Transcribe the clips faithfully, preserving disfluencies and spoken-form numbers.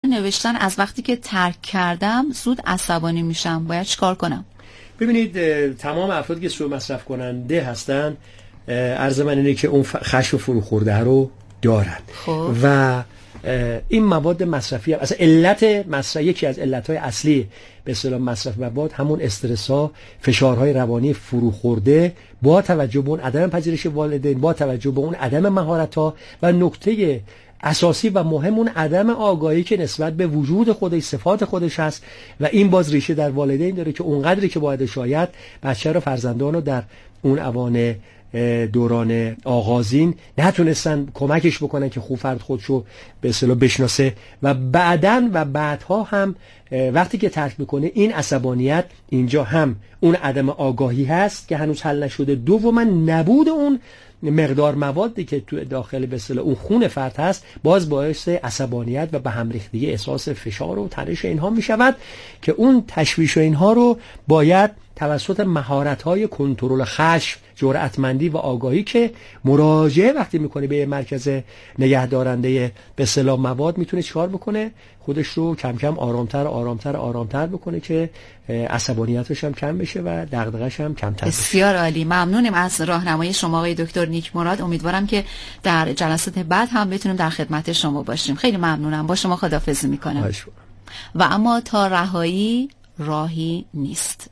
نوشتن از وقتی که ترک کردم زود عصبانی میشم، باید چیکار کنم؟ ببینید تمام افرادی که سوء مصرف کننده هستن عرض من اینه که اون خشم فرو خورده رو دارن. خب. و این مواد مصرفی هم. اصلا علت مصرف، یکی از علتهای اصلی به اصطلاح مصرف مواد همون استرس ها، فشارهای روانی فرو خورده با توجه به اون عدم پذیرش والدین، با توجه به اون عدم مهارت ها و نکته اساسی و مهم اون عدم آگاهی که نسبت به وجود خودش، صفات خودش هست و این باز ریشه در والدین داره که اونقدری که باید شاید بچه رو، فرزندان رو در اون اوان دوران آغازین نتونستن کمکش بکنن که خوب فرد خودشو به اصطلاح بشناسه و بعدن و بعدها هم وقتی که ترک میکنه این عصبانیت اینجا هم اون عدم آگاهی هست که هنوز حل نشده، دوما نبود اون مقدار موادی که تو داخل به اصطلاح اون خون فرد هست باز باعث عصبانیت و به هم ریختگی، احساس فشار و تنش اینها میشود که اون تشویش و اینها رو باید توسط مهارت‌های کنترل خشم، جرأتمندی و آگاهی که مراجعه وقتی میکنه به مرکز نگهدارنده به اصطلاح مواد میتونه چیکار بکنه؟ خودش رو کم کم آرامتر آرامتر آرامتر بکنه که عصبانیتش هم کم بشه و دغدغه‌ش هم کمتر بشه. بسیار عالی، ممنونیم از راهنمایی شما آقای دکتر نیک مراد. امیدوارم که در جلسات بعد هم بتونیم در خدمت شما باشیم. خیلی ممنونم، با شما خداحافظی میکنم. و اما تا رهایی راهی نیست.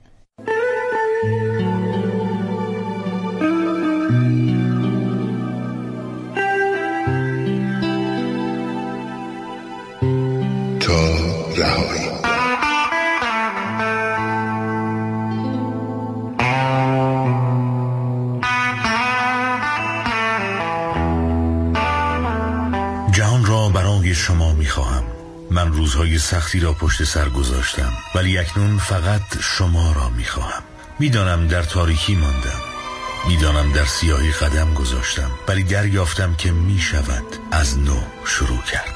تا رهایی. جهان را برای شما می‌خواهم. من روزهای سختی را پشت سر گذاشتم ولی اکنون فقط شما را می‌خواهم. می‌دانم در تاریکی ماندم، می‌دانم در سیاهی قدم گذاشتم، ولی دریافتم که می‌شود از نو شروع کرد.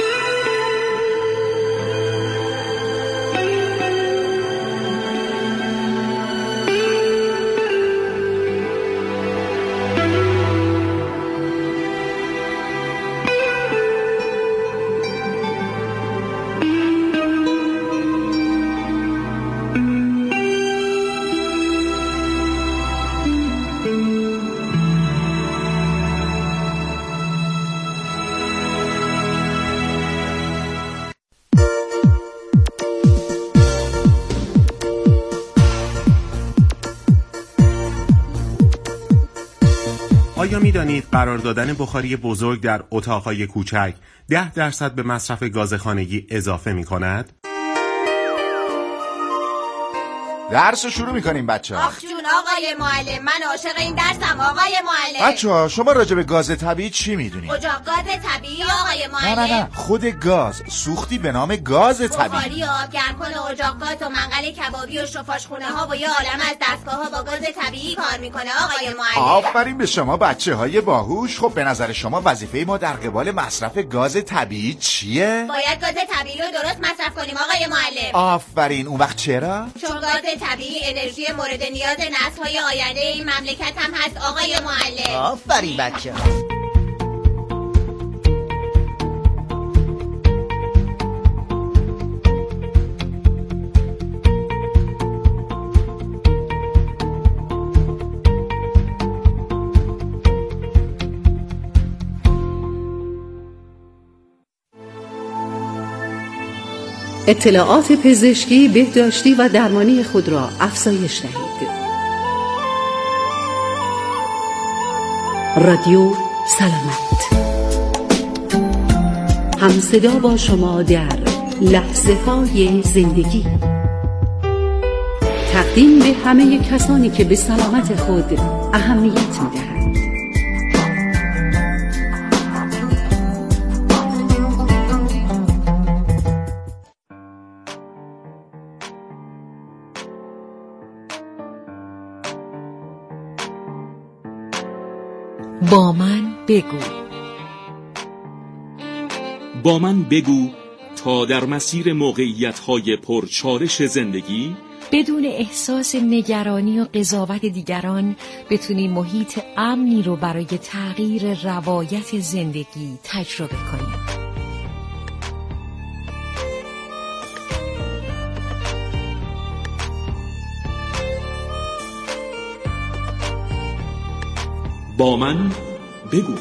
آیا می دانید قرار دادن بخاری بزرگ در اتاقهای کوچک ده درصد به مصرف گاز خانگی اضافه می کند؟ درس رو شروع میکنیم بچه ها. آخ جون آقای معلم، من عاشق این درسم آقای معلم. بچه ها شما راجع به گاز طبیعی چی میدونید؟ اجاق گاز طبیعی آقای معلم. نه نه نه خود گاز، سوختی به نام گاز طبیعی. بخاری و آب گرمکن و اجاق گاز و منقل کبابی و شفاشخونه ها و یه عالم از دستگاه ها با گاز طبیعی کار میکنه آقای معلم. آفرین به شما بچه های باهوش. خب به نظر شما وظیفه ما در قبال مصرف گاز طبیعی چیه؟ باید گاز طبیعی رو درست مصرف کنیم آقای معلم. آفرین. اون وقت چرا؟ چون گاز طبیعی انرژی مورد نیاز نسل‌های آینده این مملکت هم هست آقای معلم. آفرین بچه. اطلاعات پزشکی، بهداشتی و درمانی خود را افزایش دهید. رادیو سلامت، همصدا با شما در لحظه های زندگی. تقدیم به همه کسانی که به سلامت خود اهمیت می‌دهند. با من بگو. با من بگو تا در مسیر موقعیت‌های پرچالش زندگی بدون احساس نگرانی و قضاوت دیگران بتونی محیط امنی رو برای تغییر روایت زندگی تجربه کنی. با من بگو.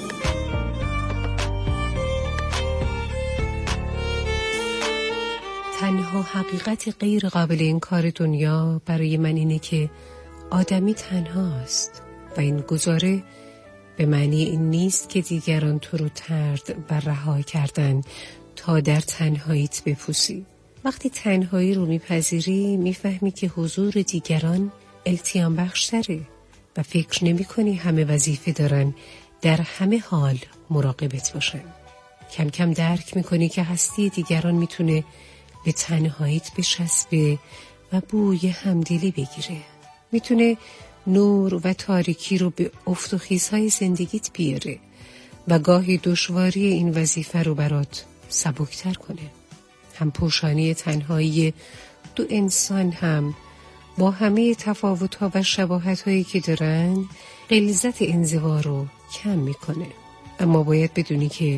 تنها حقیقت غیر قابل انکار دنیا برای من اینه که آدمی تنهاست و این گزاره به معنی این نیست که دیگران تو رو طرد و رها کردن تا در تنهاییت بپوسی. وقتی تنهایی رو میپذیری میفهمی که حضور دیگران التیام بخشتره و فکر نمی کنی همه وظیفه دارن در همه حال مراقبت باشن. کم کم درک میکنی که هستی دیگران میتونه به تنهاییت بچسبه و بوی همدلی بگیره. میتونه نور و تاریکی رو به افت و خیزهای زندگیت بیاره و گاهی دشواری این وظیفه رو برات سبکتر کنه. هم پوشانی تنهایی دو انسان هم با همه تفاوت‌ها و شباهت‌هایی که دارن غلظت انزوا رو کم میکنه. اما باید بدونی که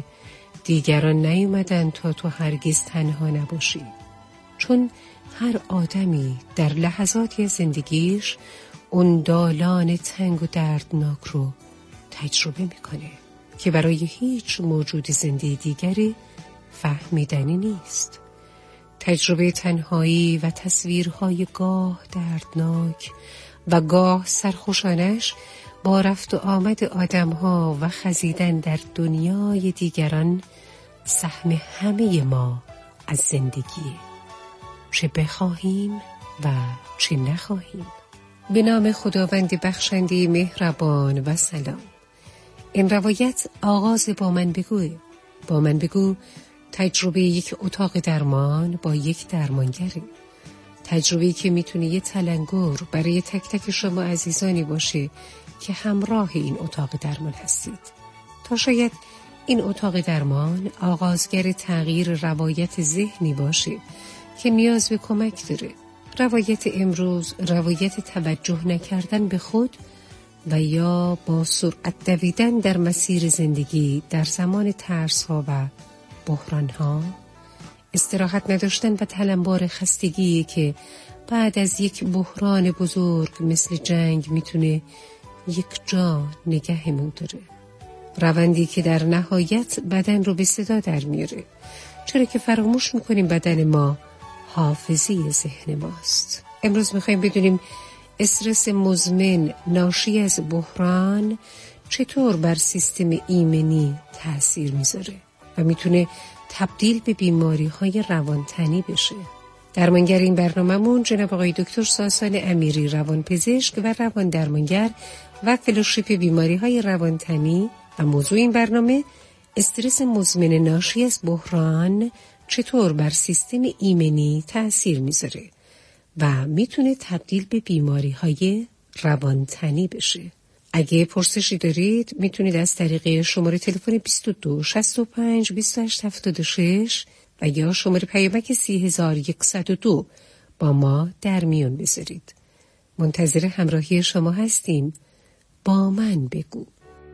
دیگران نیومدن تا تو هرگز تنها نباشی، چون هر آدمی در لحظاتی از زندگیش اون دالان تنگ و دردناک رو تجربه میکنه که برای هیچ موجود زنده دیگری فهمیدنی نیست. تجربه تنهایی و تصویرهای گاه دردناک و گاه سرخوشانش با رفت و آمد آدمها و خزیدن در دنیای دیگران سهم همه ما از زندگیه، چه بخواهیم و چه نخواهیم. به نام خداوند بخشنده مهربان و سلام. این روایت آغاز با من بگوه. با من بگو تجربه یک اتاق درمان با یک درمانگره. تجربه‌ای که میتونه یه تلنگر برای تک تک شما عزیزانی باشه که همراه این اتاق درمان هستید. تا شاید این اتاق درمان آغازگر تغییر روایت ذهنی باشه که نیاز به کمک داره. روایت امروز روایت توجه نکردن به خود و یا با سرعت دویدن در مسیر زندگی در زمان ترس‌ها و بحران‌ها، استراحت نداشتن و تلمبار خستگی که بعد از یک بحران بزرگ مثل جنگ میتونه یک جا نگهمون داره. روندی که در نهایت بدن رو به صدا در میاره، چرا که فراموش میکنیم بدن ما حافظی ذهن ماست. امروز میخوایم بدونیم استرس مزمن ناشی از بحران چطور بر سیستم ایمنی تأثیر میذاره و میتونه تبدیل به بیماری های روانتنی بشه. درمانگر این برنامه‌مون جناب آقای دکتر ساسان امیری، روانپزشک و روان درمانگر و فلوشیپ بیماری های روانتنی، و موضوع این برنامه استرس مزمن ناشی از بحران چطور بر سیستم ایمنی تأثیر میذاره و میتونه تبدیل به بیماری های روانتنی بشه. اگه پرسشی دارید میتونید از طریق شماره تلفن بیست و دو شصت و پنج بیست و هشت هفتاد و شش و یا شماره پیامک سی هزار و صد و دو با ما در میون بذارید. منتظر همراهی شما هستیم. با من بگو.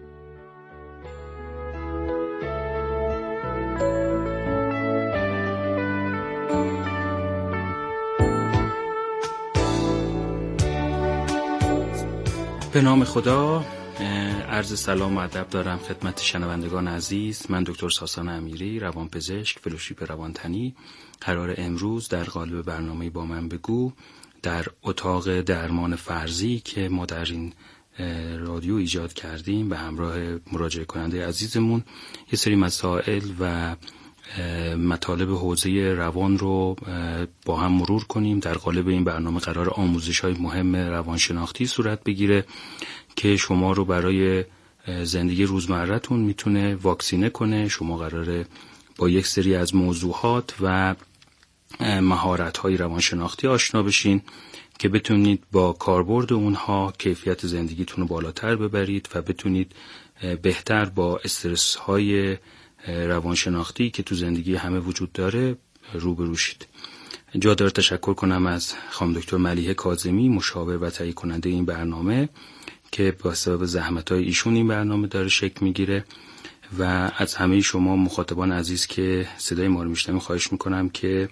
به نام خدا، عرض سلام و ادب دارم خدمت شنوندگان عزیز. من دکتر ساسان امیری، روانپزشک، فلوشیپ روانتنی، قرار امروز در قالب برنامه با من بگو در اتاق درمان فرضی که ما در این رادیو ایجاد کردیم به همراه مراجعه کننده عزیزمون یه سری مسائل و مطالب حوزه روان رو با هم مرور کنیم. در قالب این برنامه قرار آموزش‌های مهم روانشناختی صورت بگیره که شما رو برای زندگی روزمره‌تون میتونه واکسینه کنه. شما قراره با یک سری از موضوعات و مهارت‌های روانشناختی آشنا بشین که بتونید با کاربرد اونها کیفیت زندگیتون رو بالاتر ببرید و بتونید بهتر با استرس‌های روانشناختی که تو زندگی همه وجود داره روبرو شید. جا داره تشکر کنم از خانم دکتر ملیحه کاظمی، مشاور و تهیه کننده این برنامه که با سبب زحمت‌های ایشون این برنامه داره شکل میگیره، و از همه شما مخاطبان عزیز که صدای ما رو میشنوید خواهش میکنم که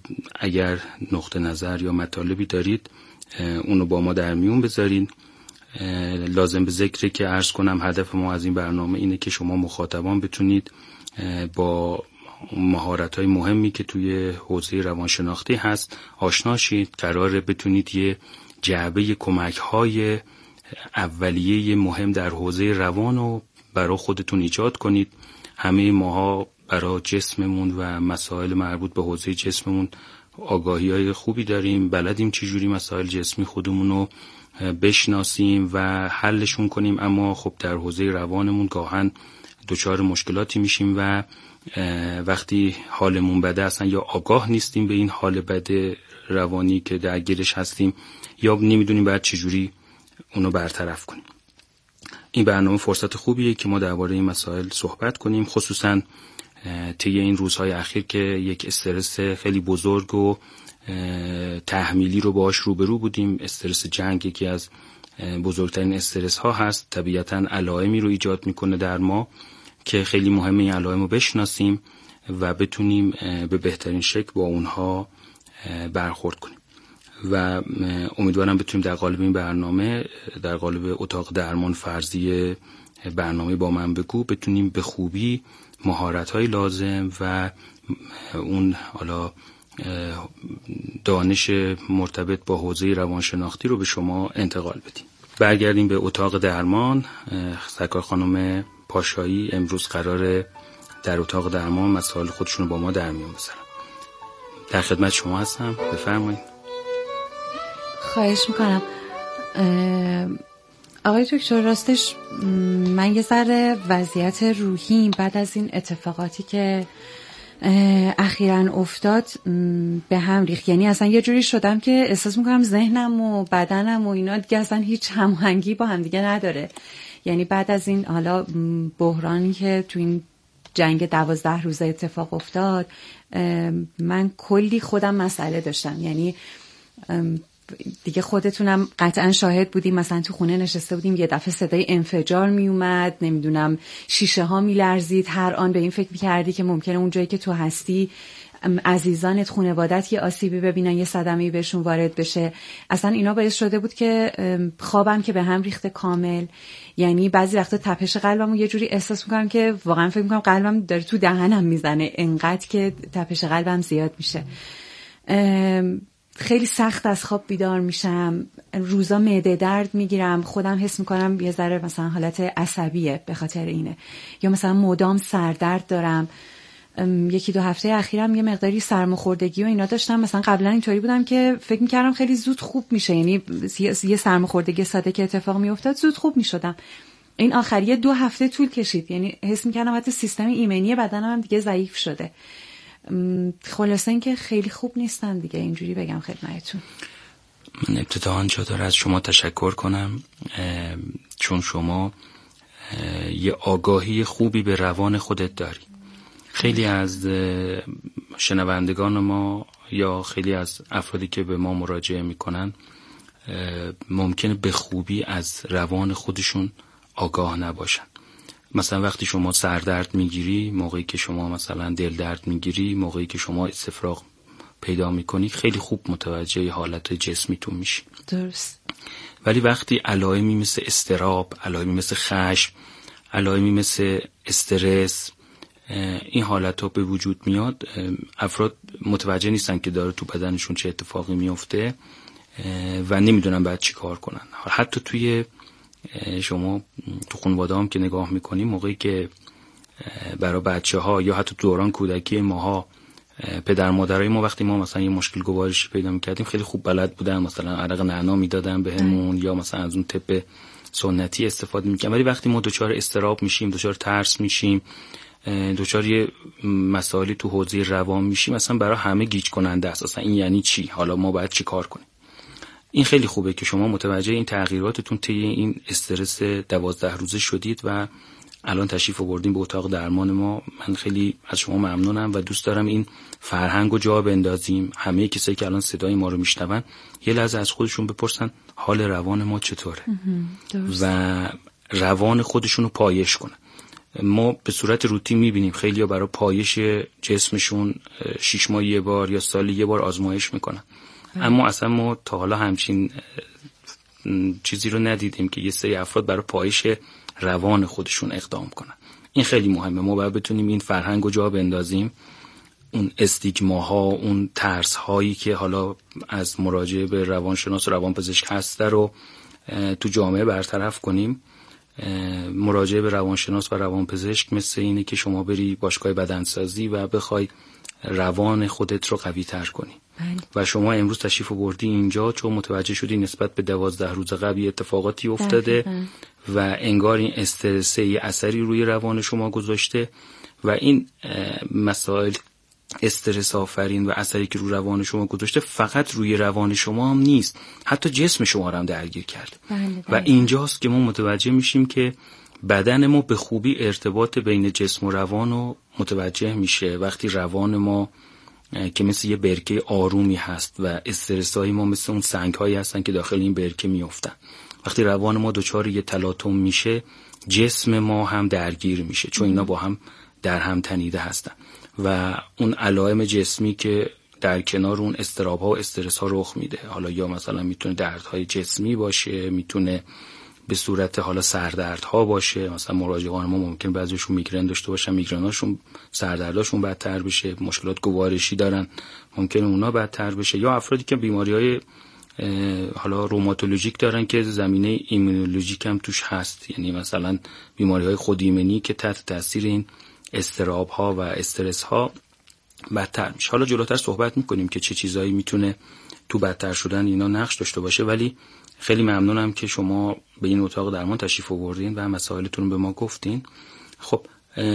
اگر نقطه نظر یا مطالبی دارید اونو با ما در میون بذارین. لازم به ذکره که عرض کنم هدف ما از این برنامه اینه که شما مخاطبان بتونید با مهارت‌های مهمی که توی حوزه روانشناختی هست آشنا شید. قراره بتونید یه جعبه کمک‌های اولیه مهم در حوزه روان رو برای خودتون ایجاد کنید. همه ماها برای جسممون و مسائل مربوط به حوزه جسممون آگاهی‌های خوبی داریم، بلدیم چجوری مسائل جسمی خودمون رو بشناسیم و حلشون کنیم، اما خب در حوزه روانمون گاهن دچار مشکلاتی میشیم و وقتی حالمون بده اصلا یا آگاه نیستیم به این حال بده روانی که درگیرش هستیم یا نمیدونیم باید چجوری اونو برطرف کنیم. این برنامه فرصت خوبیه که ما درباره این مسائل صحبت کنیم، خصوصا طی این روزهای اخیر که یک استرس خیلی بزرگ و تحمیلی رو باهاش روبرو بودیم. استرس جنگ یکی از بزرگترین استرس ها هست، طبیعتاً علائمی رو ایجاد میکنه در ما که خیلی مهمه این علائم رو بشناسیم و بتونیم به بهترین شکل با اونها برخورد کنیم و امیدوارم بتونیم در قالب این برنامه، در قالب اتاق درمان فرضی برنامه با من بگو، بتونیم به خوبی مهارت‌های لازم و اون حالا دانش مرتبط با حوزه روانشناختی رو به شما انتقال بدیم. برگردیم به اتاق درمان. سرکار خانم پاشایی امروز قراره در اتاق درمان مسائل خودشون رو با ما در میون بذارن. در خدمت شما هستم، بفرمایید. خواهش میکنم. آقای دکتر، راستش من یه ذره وضعیت روحی بعد از این اتفاقاتی که اخیراً افتاد به هم ریخت. یعنی اصلا یه جوری شدم که احساس میکنم ذهنم و بدنم و اینا دیگه اصلا هیچ هماهنگی با هم دیگه نداره. یعنی بعد از این حالا بحرانی که تو این جنگ دوازده روزه اتفاق افتاد، من کلی خودم مسئله داشتم. یعنی دیگه خودتونم قطعا شاهد بودیم، مثلا تو خونه نشسته بودیم یه دفعه صدای انفجار می اومد، نمیدونم شیشه ها می لرزید، هر آن به این فکر می کردی که ممکنه اون جایی که تو هستی عزیزانت، خانوادت یه آسیبی ببینن، یه صدمه‌ای بهشون وارد بشه. اصلا اینا باعث شده بود که خوابم که به هم ریخته کامل. یعنی بعضی وقتا تپش قلبمو یه جوری احساس میکنم که واقعا فکر میکنم قلبم داره تو دهنم میزنه، انقدر که تپش قلبم زیاد میشه. خیلی سخت از خواب بیدار میشم، روزا معده درد میگیرم، خودم حس میکنم یه ذره مثلا حالت عصبیه به خاطر اینه، یا مثلا مدام سردرد دارم. یکی دو هفته اخیرم یه مقداری سرماخوردگی و اینا داشتم. مثلا قبلا اینطوری بودم که فکر میکردم خیلی زود خوب میشه، یعنی یه سرماخوردگی ساده که اتفاق میافتاد زود خوب میشدم. این آخریه دو هفته طول کشید، یعنی حس میکردم حتی سیستم ایمنی بدنم هم دیگه ضعیف شده. خلاصه این که خیلی خوب نیستن دیگه، اینجوری بگم خدمتتون. من ابتداً جا داره از شما تشکر کنم، چون شما یه آگاهی خوبی به روان خودت داری. خیلی از شنوندگان ما یا خیلی از افرادی که به ما مراجعه میکنن ممکنه به خوبی از روان خودشون آگاه نباشن. مثلا وقتی شما سردرد میگیری، موقعی که شما مثلا دل درد میگیری، موقعی که شما استفراغ پیدا میکنی، خیلی خوب متوجه حالت جسمیتون میشی. درست. ولی وقتی علائمی مثل اضطراب، علائمی مثل خشم، علائمی مثل استرس، این حالت ها به وجود میاد، افراد متوجه نیستن که داره تو بدنشون چه اتفاقی میفته و نمیدونن باید چی کار کنن. حتی توی شما تو خانواده هم که نگاه میکنیم، موقعی که برای بچه ها یا حتی دوران کودکی ماها پدر مادرای ما وقتی ما مثلا یه مشکل گوارشی پیدا میکردیم خیلی خوب بلد بودن، مثلا عرق نعنا میدادن بهمون یا مثلا از اون طب سنتی استفاده میکنن. ولی وقتی ما دچار اضطراب میشیم، دچار ترس میشیم، دچار یه مسائلی تو حوزه روان میشیم، مثلا برای همه گیج کننده است. اصلا این یعنی چی؟ حالا ما باید چی کار کنیم؟ این خیلی خوبه که شما متوجه این تغییراتتون طی این استرس دوازده روزه شدید و الان تشریف آوردین به اتاق درمان ما. من خیلی از شما ممنونم و دوست دارم این فرهنگو جا بندازیم. همه کسایی که الان صدای ما رو میشنون یه لحظه از خودشون بپرسن حال روان ما چطوره و روان خودشون رو پایش کنن. ما به صورت روتین میبینیم خیلی‌ها برای پایش جسمشون شش ماه یه بار یا سال یه بار آزمایش میکنن، اما اصلا ما تا حالا همچین چیزی رو ندیدیم که یه سری افراد برای پایش روان خودشون اقدام کنن. این خیلی مهمه. ما باید بتونیم این فرهنگ رو جا بندازیم، اون استیگماها، اون ترس هایی که حالا از مراجعه به روانشناس و روانپزشک هسته رو تو جامعه برطرف کنیم. مراجعه به روانشناس و روانپزشک مثل اینه که شما بری باشگاه بدنسازی و بخوای روان خودت رو قوی تر کنی. و شما امروز تشریف بردی اینجا چون متوجه شدی نسبت به دوازده روز قبل اتفاقاتی افتاده دقیقا. و انگار این استرسه یه اثری روی روان شما گذاشته و این مسائل استرس آفرین و اثری که روی روان شما گذاشته فقط روی روان شما هم نیست، حتی جسم شما رو هم درگیر کرده. بله بله. و اینجاست که ما متوجه میشیم که بدن ما به خوبی ارتباط بین جسم و روان رو متوجه میشه وقتی روان ما که مثل یه برکه آرومی هست و استرس‌های ما مثل اون سنگ‌هایی هستن که داخل این برکه میافتن. وقتی روان ما دچار یه تلاطم میشه جسم ما هم درگیر میشه چون اینا با هم در هم تنیده هستن و اون علائم جسمی که در کنار اون اضطراب‌ها و استرس‌ها رخ میده، حالا یا مثلا میتونه دردهای جسمی باشه، میتونه به صورت حالا سردردها باشه، مثلا مراجعان ما ممکن بعضیشون میگرن داشته باشن، میگرناشون سردرداشون بدتر بشه، مشکلات گوارشی دارن ممکن اونا بدتر بشه، یا افرادی که بیماری‌های حالا روماتولوژیک دارن که زمینه ایمونولوژیک هم توش هست، یعنی مثلا بیماری‌های خودایمنی که تحت تاثیر این اضطراب‌ها و استرس‌ها بدتر میشه. حالا جلوتر صحبت میکنیم که چه چیزایی میتونه تو بدتر شدن اینا نقش داشته باشه، ولی خیلی ممنونم که شما به این اتاق درمان تشریف آوردین و مسائلتون رو به ما گفتین. خب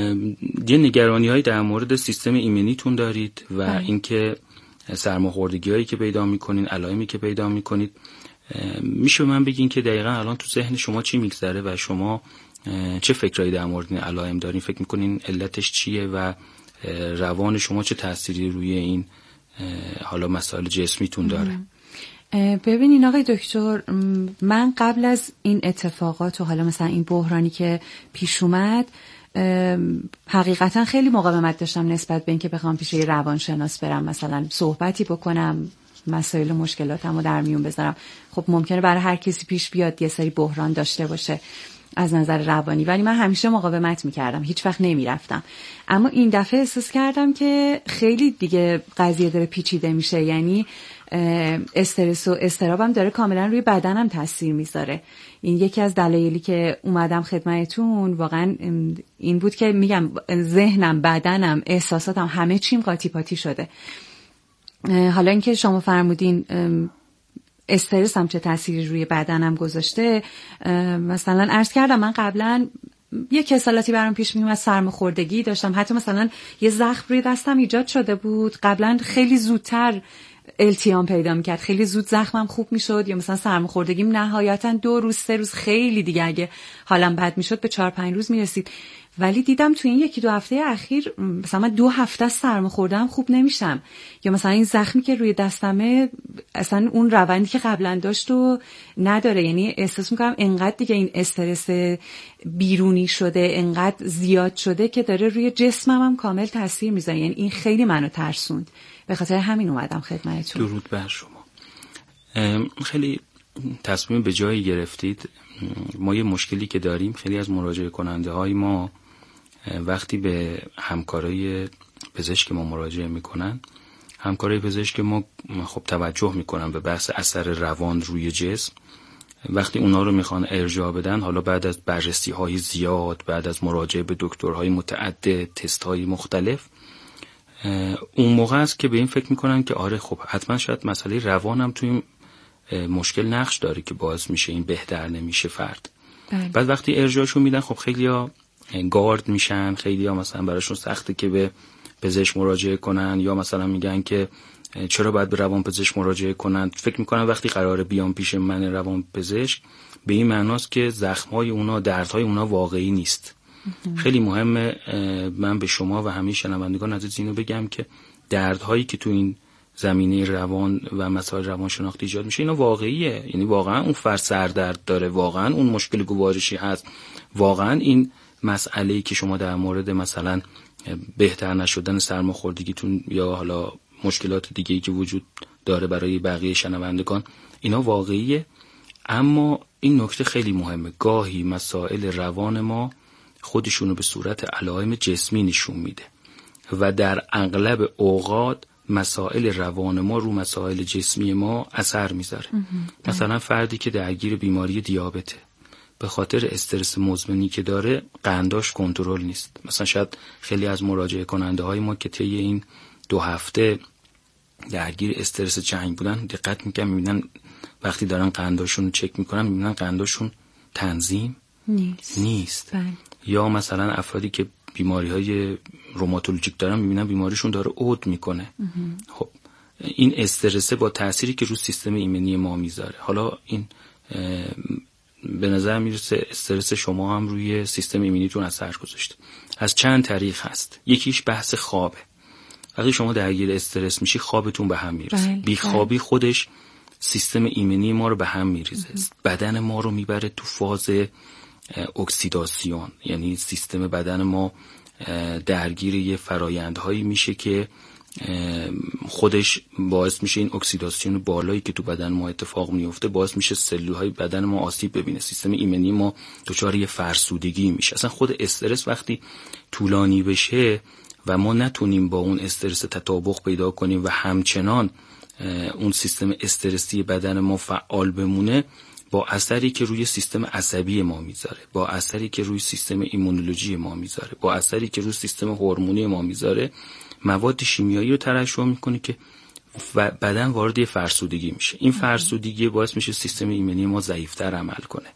یه نگرانی‌هایی در مورد سیستم ایمنیتون دارید و اینکه سرماخوردگی‌هایی که پیدا می‌کنین، علائمی که پیدا می‌کنید، میشه من بگین که دقیقاً الان تو ذهن شما چی میگذره و شما چه فکرایی در مورد این علائم دارین؟ فکر می‌کنین علتش چیه و روان شما چه تأثیری روی این حالا مسائل جسمیتون داره؟ ببینین آقای دکتر، من قبل از این اتفاقات و حالا مثلا این بحرانی که پیش اومد حقیقتا خیلی مقاومت داشتم نسبت به اینکه بخوام پیش یه روانشناس برم مثلا صحبتی بکنم، مسائل و مشکلاتمو در میون بذارم. خب ممکنه برای هر کسی پیش بیاد یه سری بحران داشته باشه از نظر روانی، ولی من همیشه مقاومت میکردم، هیچ وقت نمیرفتم. اما این دفعه احساس کردم که خیلی دیگه قضیه داره پیچیده میشه، یعنی استرس و اضطرابم داره کاملا روی بدنم تاثیر میذاره. این یکی از دلایلی که اومدم خدمتتون واقعا این بود که میگم ذهنم، بدنم، احساساتم، همه چیم قاطی پاتی شده. حالا اینکه شما فرمودین استرس هم چه تأثیری روی بدنم گذاشته، مثلا عرض کردم من قبلا یه کسالاتی برام پیش میومد، سرماخوردگی داشتم، حتی مثلا یه زخم روی دستم ایجاد شده بود، قبلا خیلی زودتر التیام پیدا میکرد، خیلی زود زخمم خوب میشد، یا مثلا سرماخوردگیم نهایتا دو روز سه روز، خیلی دیگه اگه حالم بد میشد به چهار پنج روز میرسید. ولی دیدم تو این یکی دو هفته اخیر مثلا من دو هفته سرماخوردم خوب نمیشم، یا مثلا این زخمی که روی دستمه اصلا اون روندی که قبلا داشت و نداره. یعنی احساس میکنم انقدر دیگه این استرس بیرونی شده، انقدر زیاد شده که داره روی جسمم هم کامل تاثیر میذاره. یعنی این خیلی منو ترسوند، به خاطر همین اومدم خدمتتون. درود بر شما. خیلی تصمیم به جایی گرفتید. ما یه مشکلی که داریم، خیلی از مراجعه کننده های ما وقتی به همکارای پزشک ما مراجعه میکنن، همکارای پزشک ما خب توجه میکنن به بحث اثر روان روی جسم. وقتی اونا رو میخوان ارجاع بدن، حالا بعد از بررسی های زیاد، بعد از مراجعه به دکترهای متعدد، تست های مختلف، اون موقع است که به این فکر میکنن که آره خب حتما شاید مسئله روانم توی مشکل نقش داره که باعث میشه این بهتر نمیشه فرد. بله. بعد وقتی ارجاعشون میدن، خب خیلیا گارد میشن، خیلیا مثلا براشون سخته که به پزشک مراجعه کنن، یا مثلا میگن که چرا باید به روان پزشک مراجعه کنن. فکر میکنن وقتی قراره بیان پیش من روان پزشک به این معناست که زخم‌های اونا، دردهای اونا واقعی نیست. خیلی مهمه من به شما و همه شنوندگان عزیز اینو بگم که دردهایی که تو این زمینه روان و مسائل روانشناختی ایجاد میشه اینا واقعیه. یعنی واقعا اون فرد سردرد داره، واقعا اون مشکل گوارشی هست، واقعا این مسئله‌ای که شما در مورد مثلا بهتر نشدن سرماخوردگیتون یا حالا مشکلات دیگه‌ای که وجود داره برای بقیه شنوندگان، اینا واقعیه. اما این نکته خیلی مهمه، گاهی مسائل روان ما خودشونو به صورت علائم جسمی نشون میده و در اغلب اوقات مسائل روان ما رو مسائل جسمی ما اثر میذاره. مثلا فردی که درگیر بیماری دیابته، به خاطر استرس مزمنی که داره قنداش کنترل نیست. مثلا شاید خیلی از مراجعه کننده های ما که طی این دو هفته درگیر استرس جنگ بودن دقت میکنن، میبینن وقتی دارن قنداشون رو چک میکنن میبینن قنداشون تنظیم نیست, نیست. یا مثلا افرادی که بیماری های روماتولوژیک دارن میبینن بیماریشون داره عود میکنه. خب این استرسه با تأثیری که رو سیستم ایمنی ما میذاره. حالا این به نظر میرسه استرس شما هم روی سیستم ایمنیتون اثر گذاشته. از چند طریق هست. یکیش بحث خوابه. وقتی شما درگیر استرس میشی خوابتون به هم میرسه. بیخوابی خودش سیستم ایمنی ما رو به هم میریزه. بدن ما رو میبره تو فاز اکسیداسیون، یعنی سیستم بدن ما درگیر یه فرایندهایی میشه که خودش باعث میشه این اکسیداسیون بالایی که تو بدن ما اتفاق میفته باعث میشه سلولهای بدن ما آسیب ببینه، سیستم ایمنی ما دچار یه فرسودگی میشه. اصلا خود استرس وقتی طولانی بشه و ما نتونیم با اون استرس تطابق پیدا کنیم و همچنان اون سیستم استرسی بدن ما فعال بمونه، با اثری که روی سیستم عصبی ما میذاره، با اثری که روی سیستم ایمونولوژی ما میذاره، با اثری که روی سیستم هورمونی ما میذاره، مواد شیمیایی رو ترشح میکنه که بدن وارد فرسودگی میشه. این فرسودگی باعث میشه سیستم ایمنی ما ضعیفتر عمل کنه.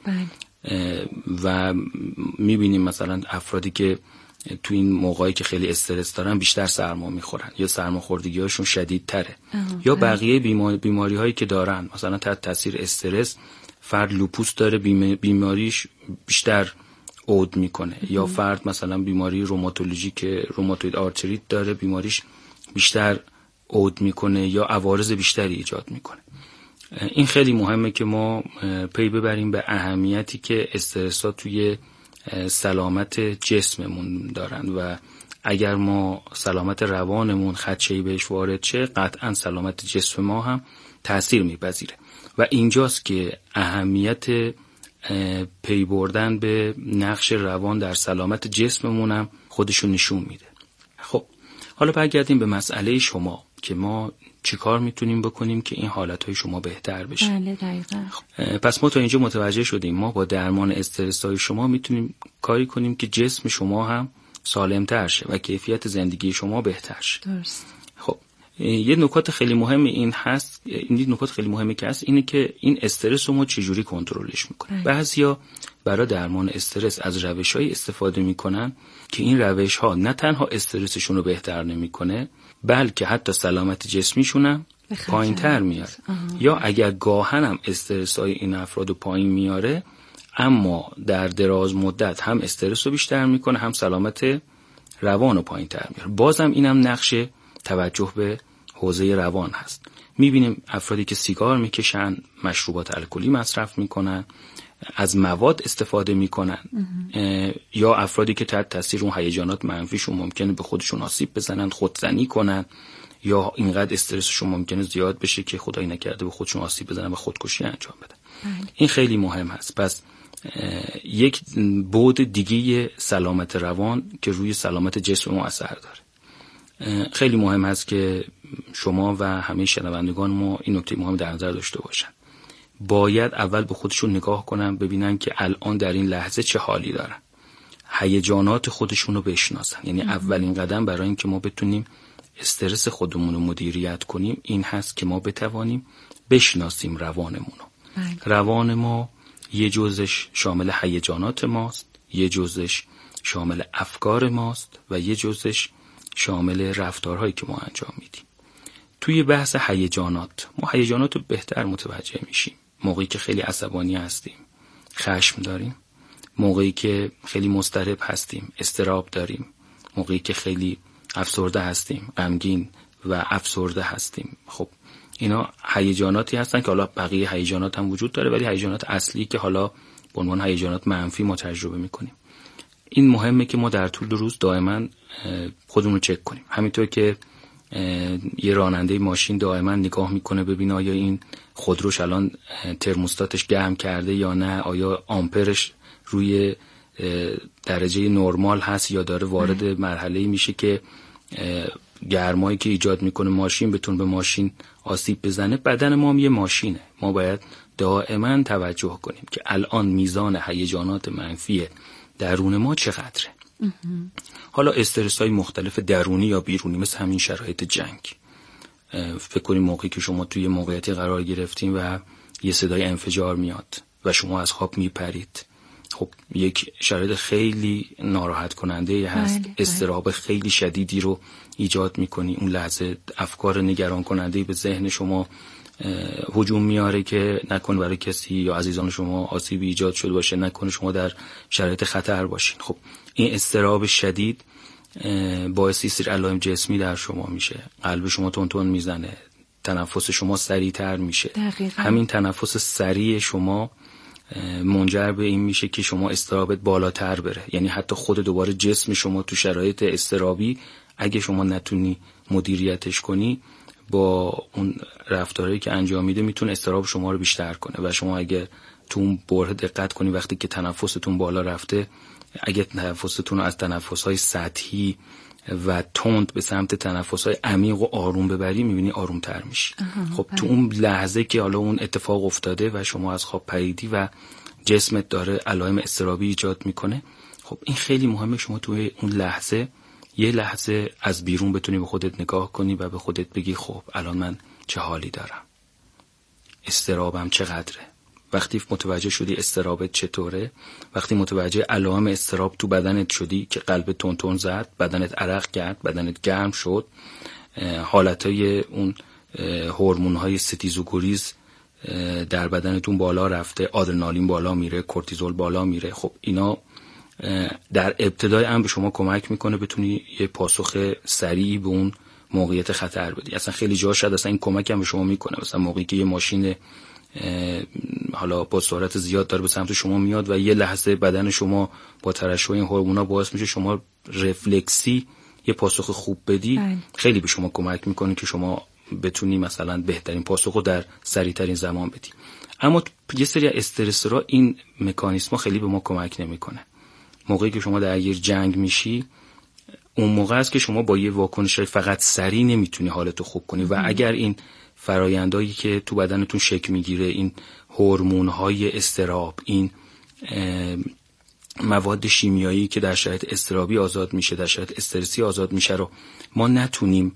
و میبینیم مثلا افرادی که تو این موقعی که خیلی استرس دارن بیشتر سرما میخورن یا سرماخوردگی هاشون شدیدتره، یا بقیه بیماری بیماری هایی که دارن مثلا تحت تاثیر استرس فرد لوپوس داره، بیماریش بیشتر عود میکنه، یا فرد مثلا بیماری روماتولوژیک که روماتوید آرتریت داره بیماریش بیشتر عود میکنه یا عوارض بیشتری ایجاد میکنه. این خیلی مهمه که ما پی ببریم به اهمیتی که استرس ها توی سلامت جسممون دارن و اگر ما سلامت روانمون خدشه‌ای بهش وارد شه قطعا سلامت جسم ما هم تأثیر میپذیره و اینجاست که اهمیت پی بردن به نقش روان در سلامت جسممون هم خودشون نشون میده. خب حالا برگردیم به مسئله شما که ما چیکار میتونیم بکنیم که این حالتهای شما بهتر بشه. بله دقیقاً. پس ما تا اینجا متوجه شدیم ما با درمان استرس‌های شما میتونیم کاری کنیم که جسم شما هم سالم‌تر شه و کیفیت زندگی شما بهتر شه. درست. خب یه نکات خیلی مهم این هست، این نکات خیلی مهمی که هست اینه که این استرس رو ما چجوری کنترلش میکنیم. بعضیا برای درمان استرس از روش‌های استفاده میکنن که این روش‌ها نه تنها استرسشون رو بهتر نمیکنه بلکه حتی سلامت جسمیشون هم پایین‌تر میاره. یا اگر گاهن هم استرس‌های این افراد رو پایین میاره اما در دراز مدت هم استرس رو بیشتر میکنه هم سلامت روان رو پایین‌تر میاره. بازم اینم نقش توجه به حوزه روان هست. میبینیم افرادی که سیگار میکشن، مشروبات الکلی مصرف میکنن، از مواد استفاده میکنن یا افرادی که تحت تاثیر اون هیجانات منفیشون ممکنه به خودشون آسیب بزنن، خودزنی کنن یا اینقدر استرسشون ممکنه زیاد بشه که خدایی نکرده به خودشون آسیب بزنن و خودکشی انجام بدن. این خیلی مهم هست. پس یک بعد دیگه سلامت روان که روی سلامت جسم ما اثر داره. خیلی مهم هست که شما و همه شنوندگان ما این نکته مهم در نظر داشته باشن. باید اول به خودشون نگاه کنن ببینن که الان در این لحظه چه حالی دارن. هیجانات خودشون رو بشناسن. یعنی اولین قدم برای این که ما بتونیم استرس خودمون رو مدیریت کنیم این هست که ما بتوانیم بشناسیم روانمون رو. روان ما یه جزش شامل هیجانات ماست، یه جزش شامل افکار ماست و یه جزش شامل رفتارهایی که ما انجام میدیم. توی بحث هیجانات ما هیجانات رو بهتر متوجه میشیم موقعی که خیلی عصبانی هستیم، خشم داریم، موقعی که خیلی مضطرب هستیم، اضطراب داریم، موقعی که خیلی افسرده هستیم، غمگین و افسرده هستیم. خب اینا هیجاناتی هستن که حالا بقیه هیجانات هم وجود داره ولی هیجانات اصلی که حالا به عنوان هیجانات منفی ما تجربه میکنیم. این مهمه که ما در طول روز دائما خودمون رو چک کنیم. همینطور که یه راننده ماشین دائما نگاه میکنه ببینه آیا این خودروش الان ترموستاتش گرم کرده یا نه، آیا آمپرش روی درجه نرمال هست یا داره وارد مرحله میشه که گرمایی که ایجاد میکنه ماشین بتون به ماشین آسیب بزنه. بدن ما هم یه ماشینه، ما باید دائما توجه کنیم که الان میزان هیجانات منفی درون ما چقدره. حالا استرس های مختلف درونی یا بیرونی مثل همین شرایط جنگ، فکر کنیم موقعی که شما توی موقعیتی قرار گرفتین و یه صدای انفجار میاد و شما از خواب میپرید، خب یک شرایط خیلی ناراحت کننده هست. اضطراب خیلی شدیدی رو ایجاد میکنی. اون لحظه افکار نگران کننده به ذهن شما هجوم میاره که نکنه برای کسی یا عزیزان شما آسیبی ایجاد شده باشه، نکنه شما در شرایط خطر باشین. خب این اضطراب شدید باعث سیر علائم جسمی در شما میشه، قلب شما تون تون میزنه، تنفس شما سریعتر میشه. دقیقا. همین تنفس سریع شما منجر به این میشه که شما اضطرابت بالاتر بره، یعنی حتی خود دوباره جسم شما تو شرایط اضطرابی اگه شما نتونی مدیریتش کنی با اون رفتارهایی که انجام میده میتونه اضطراب شما رو بیشتر کنه و شما اگه تو اون بره دقت کنی وقتی که تنفستون بالا رفته، اگه تنفستون رو از تنفس‌های سطحی و تند به سمت تنفس‌های عمیق و آروم ببری میبینی آرومتر میشی. خب تو اون لحظه که حالا اون اتفاق افتاده و شما از خواب پریدی و جسمت داره علائم اضطرابی ایجاد میکنه، خب این خیلی مهمه شما توی اون لحظه یه لحظه از بیرون بتونی به خودت نگاه کنی و به خودت بگی خب الان من چه حالی دارم، اضطرابم چقدره. وقتی متوجه شدی اضطرابت چطوره، وقتی متوجه علائم اضطراب تو بدنت شدی که قلبت تون تون زد، بدنت عرق کرد، بدنت گرم شد، حالتهای اون هورمون‌های ستیز و گریز در بدنتون بالا رفته، آدرنالین بالا میره، کورتیزول بالا میره، خب اینا در ابتدای هم به شما کمک میکنه بتونی یه پاسخ سریعی به اون موقعیت خطر بدی. اصلا خیلی جا شد اصلا این کمک هم به شما میکنه. مثلا موقعی که یه ماشین حالا با سرعت زیاد داره به سمت شما میاد و یه لحظه بدن شما با ترشح این هورمونا باعث میشه شما رفلکسی یه پاسخ خوب بدی، بله. خیلی به شما کمک میکنه که شما بتونی مثلا بهترین پاسخ رو در سریع ترین زمان بدی. اما یه سری استرس‌ها این مکانیزم‌ها خیلی به ما کمک نمیکنه. موقعی که شما درگیر جنگ میشی اون موقع است که شما با یه واکنش فقط سریع نمیتونی حالتو خوب کنی و اگر این فرایندایی که تو بدنتون شکل میگیره، این هورمون‌های اضطراب، این مواد شیمیایی که در شرایط اضطرابی آزاد میشه، در شرایط استرسی آزاد میشه رو ما نتونیم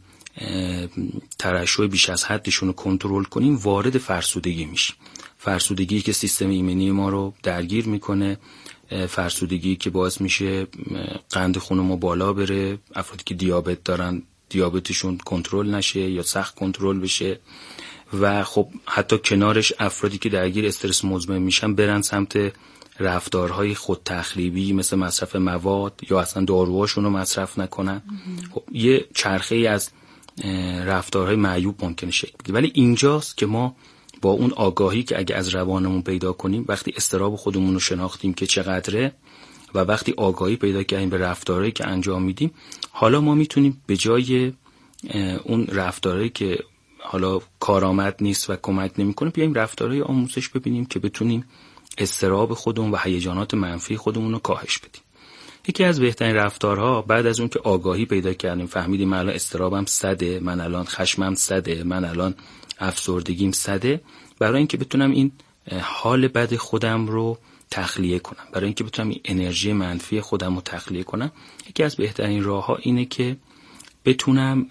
ترشح بیش از حدشون رو کنترل کنیم، وارد فرسودگی میشه. فرسودگی که سیستم ایمنی ما رو درگیر میکنه، فرسودگی که باعث میشه قند خون ما بالا بره، افرادی که دیابت دارن دیابتشون کنترل نشه یا سخت کنترل بشه و خب حتی کنارش افرادی که درگیر استرس مزمن میشن برن سمت رفتارهای خود تخریبی مثل مصرف مواد یا اصلا داروهاشون رو مصرف نکنن. خب یه چرخه ای از رفتارهای معیوب ممکنه شکل بگیره. ولی اینجاست که ما با اون آگاهی که اگه از روانمون پیدا کنیم، وقتی اضطراب خودمون رو شناختیم که چقدره و وقتی آگاهی پیدا کردیم به رفتارهایی که انجام میدیم، حالا ما میتونیم به جای اون رفتارهایی که حالا کارآمد نیست و کمک نمیکنه بیایم رفتارهای آموزش ببینیم که بتونیم اضطراب خودمون و هیجانات منفی خودمون رو کاهش بدیم. یکی از بهترین رفتارها بعد از اون که آگاهی پیدا کردیم، فهمیدیم من الان اضطرابم صده، من الان خشمم صده، من الان افسردگیم صده، برای اینکه بتونم این حال بد خودم رو تخلیه کنم، برای اینکه بتونم این انرژی منفی خودم رو تخلیه کنم، یکی از بهترین راه‌ها اینه که بتونم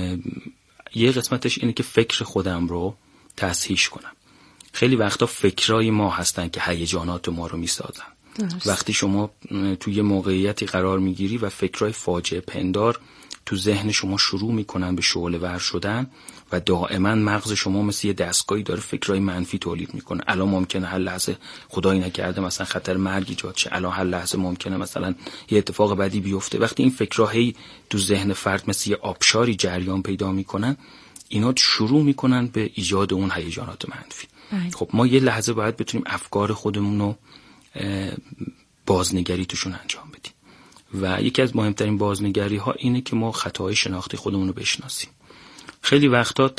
یه قسمتش اینه که فکر خودم رو تصحیح کنم. خیلی وقتا فکرای ما هستن که هیجانات ما رو میسازن. وقتی شما توی یه موقعیتی قرار میگیری و فکرای فاجعه پندار تو ذهن شما شروع میکنن به شعله ور شدن و دائما مغز شما مثل یه دستگاهی داره فکرای منفی تولید میکنه. الان ممکنه هر لحظه خدایی نکرده مثلا خطر مرگ ایجاد شه، الان هر لحظه ممکنه مثلا یه اتفاق بدی بیفته. وقتی این فکرها هی تو ذهن فرد مثل یه آبشاری جریان پیدا میکنن، اینا شروع میکنن به ایجاد اون هیجانات منفی. خب ما یه لحظه باید بتونیم افکار خودمون رو بازنگری توشون انجام بدیم و یکی از مهمترین بازنگری ها اینه که ما خطاهای شناختی خودمون رو بشناسیم. خیلی وقتا